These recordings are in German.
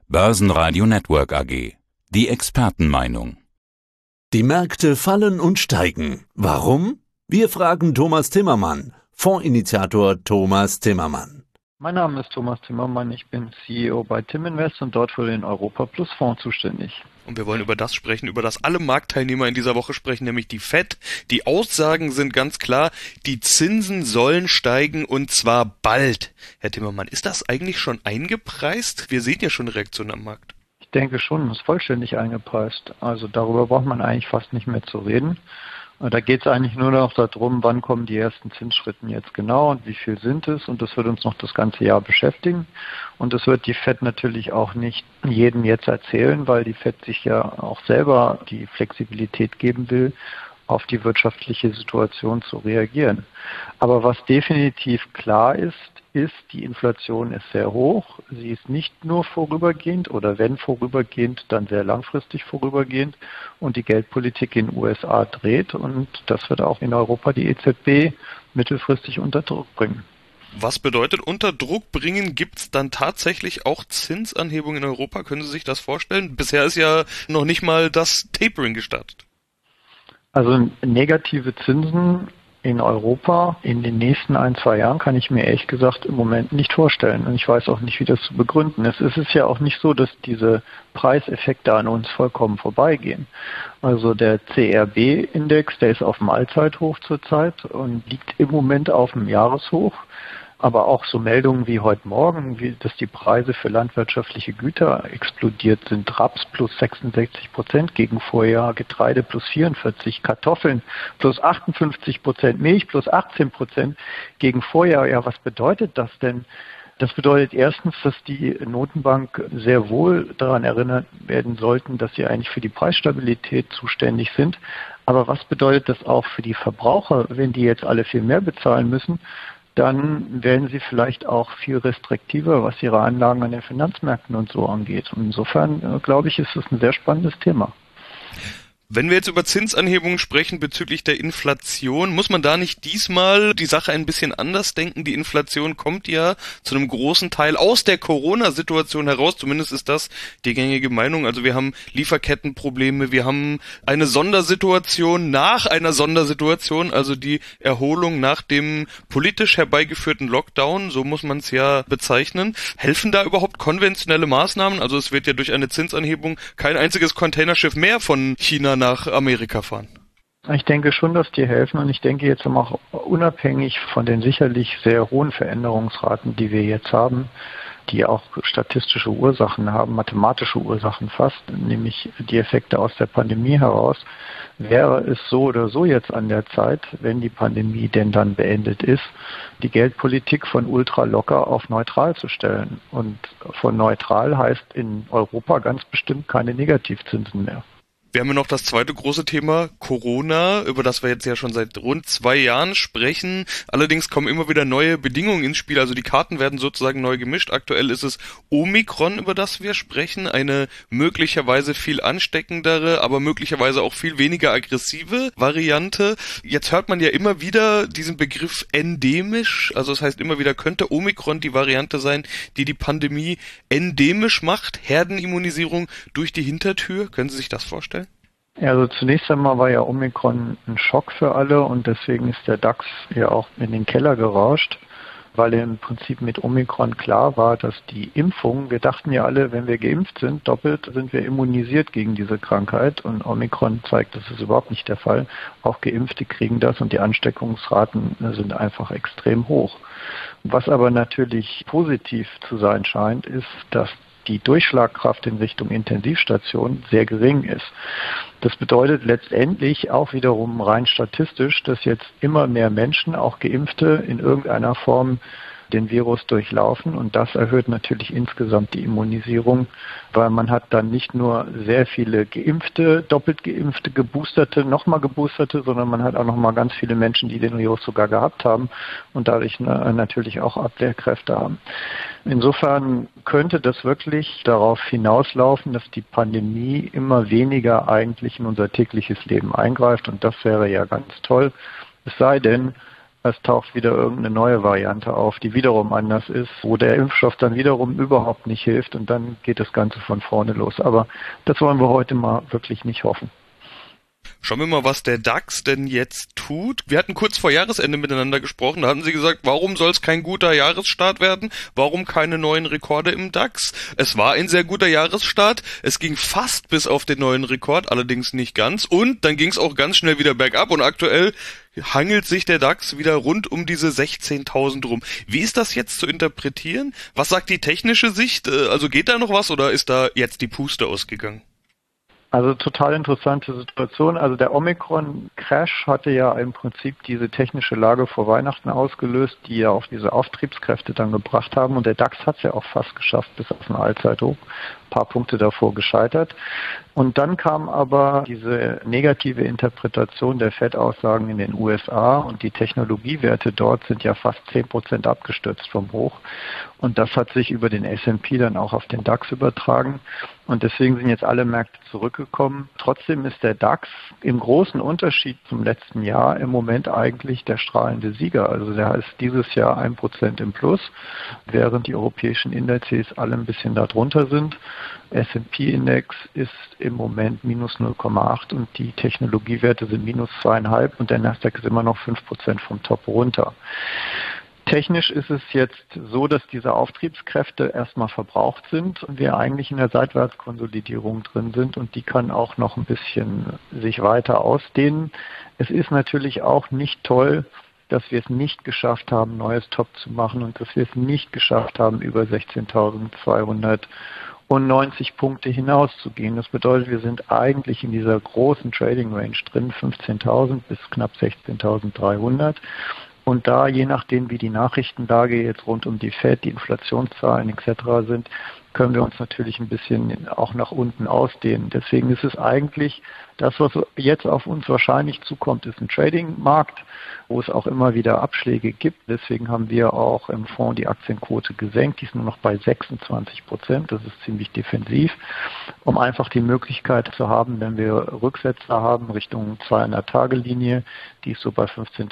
Börsenradio Network AG. Die Expertenmeinung. Die Märkte fallen und steigen. Warum? Wir fragen Thomas Timmermann, Fondsinitiator Thomas Timmermann. Mein Name ist Thomas Timmermann, ich bin CEO bei Timinvest und dort für den Europa Plus Fonds zuständig. Und wir wollen über das sprechen, über das alle Marktteilnehmer in dieser Woche sprechen, nämlich die FED. Die Aussagen sind ganz klar, die Zinsen sollen steigen und zwar bald. Herr Timmermann, ist das eigentlich schon eingepreist? Wir sehen ja schon Reaktionen am Markt. Ich denke schon, es ist vollständig eingepreist. Also darüber braucht man eigentlich fast nicht mehr zu reden. Da geht es eigentlich nur noch darum, wann kommen die ersten Zinsschritten jetzt genau und wie viel sind es. Und das wird uns noch das ganze Jahr beschäftigen. Und das wird die FED natürlich auch nicht jedem jetzt erzählen, weil die FED sich ja auch selber die Flexibilität geben will, auf die wirtschaftliche Situation zu reagieren. Aber was definitiv klar ist, die Inflation ist sehr hoch. Sie ist nicht nur vorübergehend oder wenn vorübergehend, dann sehr langfristig vorübergehend. Und die Geldpolitik in den USA dreht und das wird auch in Europa die EZB mittelfristig unter Druck bringen. Was bedeutet unter Druck bringen? Gibt es dann tatsächlich auch Zinsanhebungen in Europa? Können Sie sich das vorstellen? Bisher ist ja noch nicht mal das Tapering gestartet. Also negative Zinsen in Europa in den nächsten 1-2 Jahren kann ich mir ehrlich gesagt im Moment nicht vorstellen. Und ich weiß auch nicht, wie das zu begründen ist. Es ist ja auch nicht so, dass diese Preiseffekte an uns vollkommen vorbeigehen. Also der CRB-Index, der ist auf dem Allzeithoch zurzeit und liegt im Moment auf dem Jahreshoch. Aber auch so Meldungen wie heute Morgen, dass die Preise für landwirtschaftliche Güter explodiert sind. Raps plus 66% gegen Vorjahr, Getreide plus 44%, Kartoffeln plus 58%, Milch plus 18% gegen Vorjahr. Ja, was bedeutet das denn? Das bedeutet erstens, dass die Notenbank sehr wohl daran erinnert werden sollten, dass sie eigentlich für die Preisstabilität zuständig sind. Aber was bedeutet das auch für die Verbraucher, wenn die jetzt alle viel mehr bezahlen müssen? Dann werden sie vielleicht auch viel restriktiver, was ihre Anlagen an den Finanzmärkten und so angeht. Und insofern, glaube ich, ist es ein sehr spannendes Thema. Wenn wir jetzt über Zinsanhebungen sprechen bezüglich der Inflation, muss man da nicht diesmal die Sache ein bisschen anders denken? Die Inflation kommt ja zu einem großen Teil aus der Corona-Situation heraus, zumindest ist das die gängige Meinung. Also wir haben Lieferkettenprobleme, wir haben eine Sondersituation nach einer Sondersituation, also die Erholung nach dem politisch herbeigeführten Lockdown, so muss man es ja bezeichnen. Helfen da überhaupt konventionelle Maßnahmen? Also es wird ja durch eine Zinsanhebung kein einziges Containerschiff mehr von China nach Amerika fahren. Ich denke schon, dass die helfen und ich denke jetzt auch unabhängig von den sicherlich sehr hohen Veränderungsraten, die wir jetzt haben, die auch statistische Ursachen haben, mathematische Ursachen fast, nämlich die Effekte aus der Pandemie heraus, wäre es so oder so jetzt an der Zeit, wenn die Pandemie denn dann beendet ist, die Geldpolitik von ultra locker auf neutral zu stellen. Und von neutral heißt in Europa ganz bestimmt keine Negativzinsen mehr. Wir haben ja noch das zweite große Thema, Corona, über das wir jetzt ja schon seit rund 2 Jahren sprechen. Allerdings kommen immer wieder neue Bedingungen ins Spiel, also die Karten werden sozusagen neu gemischt. Aktuell ist es Omikron, über das wir sprechen, eine möglicherweise viel ansteckendere, aber möglicherweise auch viel weniger aggressive Variante. Jetzt hört man ja immer wieder diesen Begriff endemisch, also das heißt immer wieder, könnte Omikron die Variante sein, die die Pandemie endemisch macht, Herdenimmunisierung durch die Hintertür. Können Sie sich das vorstellen? Ja, also zunächst einmal war ja Omikron ein Schock für alle und deswegen ist der DAX ja auch in den Keller gerauscht, weil im Prinzip mit Omikron klar war, dass die Impfung, wir dachten ja alle, wenn wir geimpft sind, doppelt sind wir immunisiert gegen diese Krankheit und Omikron zeigt, das ist überhaupt nicht der Fall. Auch Geimpfte kriegen das und die Ansteckungsraten sind einfach extrem hoch. Was aber natürlich positiv zu sein scheint, ist, dass die Durchschlagkraft in Richtung Intensivstation sehr gering ist. Das bedeutet letztendlich auch wiederum rein statistisch, dass jetzt immer mehr Menschen, auch Geimpfte, in irgendeiner Form den Virus durchlaufen und das erhöht natürlich insgesamt die Immunisierung, weil man hat dann nicht nur sehr viele Geimpfte, doppelt Geimpfte, Geboosterte, nochmal Geboosterte, sondern man hat auch nochmal ganz viele Menschen, die den Virus sogar gehabt haben und dadurch natürlich auch Abwehrkräfte haben. Insofern könnte das wirklich darauf hinauslaufen, dass die Pandemie immer weniger eigentlich in unser tägliches Leben eingreift und das wäre ja ganz toll. Es sei denn, es taucht wieder irgendeine neue Variante auf, die wiederum anders ist, wo der Impfstoff dann wiederum überhaupt nicht hilft und dann geht das Ganze von vorne los. Aber das wollen wir heute mal wirklich nicht hoffen. Schauen wir mal, was der DAX denn jetzt tut. Wir hatten kurz vor Jahresende miteinander gesprochen, da hatten Sie gesagt, warum soll es kein guter Jahresstart werden? Warum keine neuen Rekorde im DAX? Es war ein sehr guter Jahresstart, es ging fast bis auf den neuen Rekord, allerdings nicht ganz und dann ging es auch ganz schnell wieder bergab und aktuell hangelt sich der DAX wieder rund um diese 16.000 rum. Wie ist das jetzt zu interpretieren? Was sagt die technische Sicht? Also geht da noch was oder ist da jetzt die Puste ausgegangen? Also total interessante Situation. Also der Omikron-Crash hatte ja im Prinzip diese technische Lage vor Weihnachten ausgelöst, die ja auch diese Auftriebskräfte dann gebracht haben. Und der DAX hat es ja auch fast geschafft bis auf ein Allzeithoch. Ein paar Punkte davor gescheitert. Und dann kam aber diese negative Interpretation der FED-Aussagen in den USA und die Technologiewerte dort sind ja fast 10% abgestürzt vom Hoch. Und das hat sich über den S&P dann auch auf den DAX übertragen. Und deswegen sind jetzt alle Märkte zurückgekommen. Trotzdem ist der DAX im großen Unterschied zum letzten Jahr im Moment eigentlich der strahlende Sieger. Also der ist dieses Jahr 1% im Plus, während die europäischen Indizes alle ein bisschen darunter sind. S&P-Index ist im Moment minus 0,8 und die Technologiewerte sind minus 2,5 und der Nasdaq ist immer noch 5% vom Top runter. Technisch ist es jetzt so, dass diese Auftriebskräfte erstmal verbraucht sind und wir eigentlich in der Seitwärtskonsolidierung drin sind und die kann auch noch ein bisschen sich weiter ausdehnen. Es ist natürlich auch nicht toll, dass wir es nicht geschafft haben, neues Top zu machen und dass wir es nicht geschafft haben, über 16.290 Punkte hinauszugehen. Das bedeutet, wir sind eigentlich in dieser großen Trading Range drin, 15.000 bis knapp 16.300. Und da, je nachdem, wie die Nachrichtenlage jetzt rund um die FED, die Inflationszahlen etc. sind, können wir uns natürlich ein bisschen auch nach unten ausdehnen. Deswegen ist es eigentlich, das, was jetzt auf uns wahrscheinlich zukommt, ist ein Trading-Markt, wo es auch immer wieder Abschläge gibt. Deswegen haben wir auch im Fonds die Aktienquote gesenkt. Die ist nur noch bei 26%. Das ist ziemlich defensiv, um einfach die Möglichkeit zu haben, wenn wir Rücksetzer haben Richtung 200-Tage-Linie, die ist so bei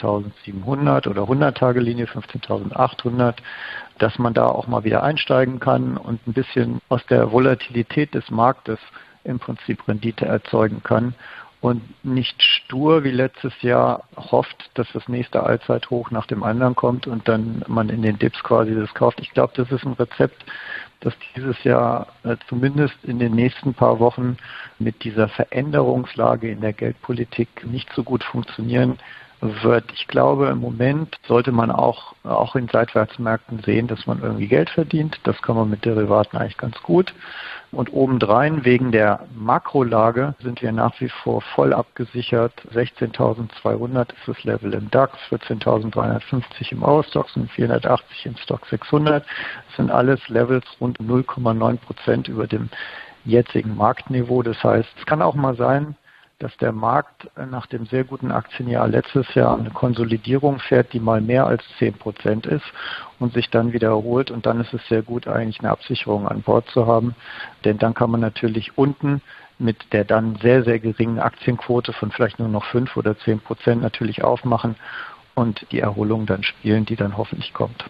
15.700 oder 100-Tage-Linie 15.800, dass man da auch mal wieder einsteigen kann und ein bisschen aus der Volatilität des Marktes im Prinzip Rendite erzeugen kann und nicht stur wie letztes Jahr hofft, dass das nächste Allzeithoch nach dem anderen kommt und dann man in den Dips quasi das kauft. Ich glaube, das ist ein Rezept, das dieses Jahr zumindest in den nächsten paar Wochen mit dieser Veränderungslage in der Geldpolitik nicht so gut funktionieren wird. Ich glaube, im Moment sollte man auch in Seitwärtsmärkten sehen, dass man irgendwie Geld verdient. Das kann man mit Derivaten eigentlich ganz gut. Und obendrein, wegen der Makrolage, sind wir nach wie vor voll abgesichert. 16.200 ist das Level im DAX, 14.350 im Eurostoxx und 480 im Stoxx 600. Das sind alles Levels rund 0,9% über dem jetzigen Marktniveau. Das heißt, es kann auch mal sein, dass der Markt nach dem sehr guten Aktienjahr letztes Jahr eine Konsolidierung fährt, die mal mehr als 10% ist und sich dann wieder erholt. Und dann ist es sehr gut, eigentlich eine Absicherung an Bord zu haben. Denn dann kann man natürlich unten mit der dann sehr, sehr geringen Aktienquote von vielleicht nur noch 5 oder 10% natürlich aufmachen und die Erholung dann spielen, die dann hoffentlich kommt.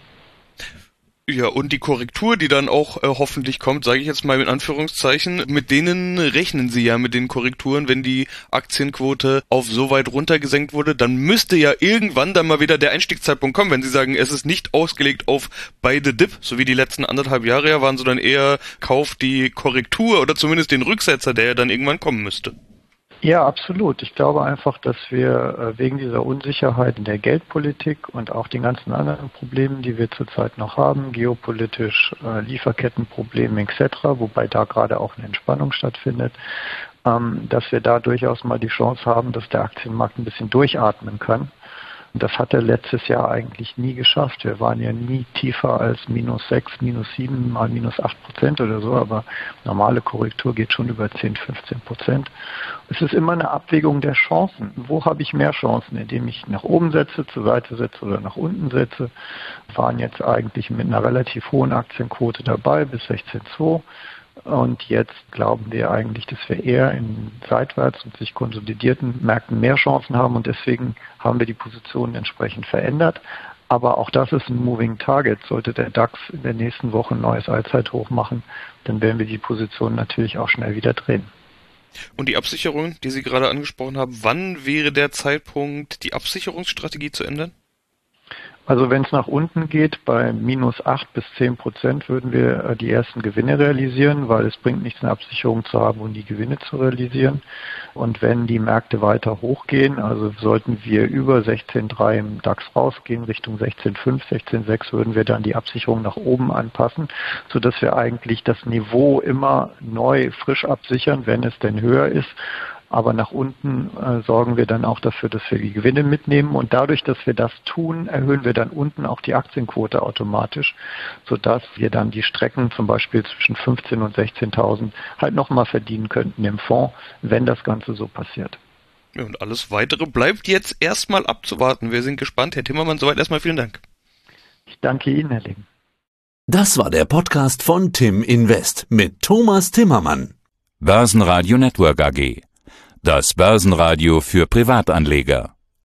Ja, und die Korrektur, die dann auch hoffentlich kommt, sage ich jetzt mal in Anführungszeichen, mit denen rechnen Sie ja, mit den Korrekturen, wenn die Aktienquote auf so weit runtergesenkt wurde, dann müsste ja irgendwann dann mal wieder der Einstiegszeitpunkt kommen, wenn Sie sagen, es ist nicht ausgelegt auf beide Dip, so wie die letzten 1,5 Jahre ja waren, sondern eher kauft die Korrektur oder zumindest den Rücksetzer, der ja dann irgendwann kommen müsste. Ja, absolut. Ich glaube einfach, dass wir wegen dieser Unsicherheit in der Geldpolitik und auch den ganzen anderen Problemen, die wir zurzeit noch haben, geopolitisch, Lieferkettenprobleme etc., wobei da gerade auch eine Entspannung stattfindet, dass wir da durchaus mal die Chance haben, dass der Aktienmarkt ein bisschen durchatmen kann. Das hat er letztes Jahr eigentlich nie geschafft. Wir waren ja nie tiefer als -6, -7, mal -8% oder so, aber normale Korrektur geht schon über 10, 15%. Es ist immer eine Abwägung der Chancen. Wo habe ich mehr Chancen, indem ich nach oben setze, zur Seite setze oder nach unten setze? Wir waren jetzt eigentlich mit einer relativ hohen Aktienquote dabei bis 16,2. Und jetzt glauben wir eigentlich, dass wir eher in seitwärts und sich konsolidierten Märkten mehr Chancen haben und deswegen haben wir die Positionen entsprechend verändert. Aber auch das ist ein Moving Target. Sollte der DAX in der nächsten Woche ein neues Allzeithoch machen, dann werden wir die Position natürlich auch schnell wieder drehen. Und die Absicherung, die Sie gerade angesprochen haben, wann wäre der Zeitpunkt, die Absicherungsstrategie zu ändern? Also wenn es nach unten geht, bei minus 8 bis 10% würden wir die ersten Gewinne realisieren, weil es bringt nichts, eine Absicherung zu haben und die Gewinne zu realisieren. Und wenn die Märkte weiter hochgehen, also sollten wir über 16,3 im DAX rausgehen, Richtung 16,5, 16,6, würden wir dann die Absicherung nach oben anpassen, sodass wir eigentlich das Niveau immer neu frisch absichern, wenn es denn höher ist. Aber nach unten sorgen wir dann auch dafür, dass wir die Gewinne mitnehmen. Und dadurch, dass wir das tun, erhöhen wir dann unten auch die Aktienquote automatisch, sodass wir dann die Strecken zum Beispiel zwischen 15.000 und 16.000 halt nochmal verdienen könnten im Fonds, wenn das Ganze so passiert. Ja, und alles Weitere bleibt jetzt erstmal abzuwarten. Wir sind gespannt. Herr Timmermann, soweit erstmal vielen Dank. Ich danke Ihnen, Herr Lehn. Das war der Podcast von Tim Invest mit Thomas Timmermann. Börsenradio Network AG. Das Börsenradio für Privatanleger.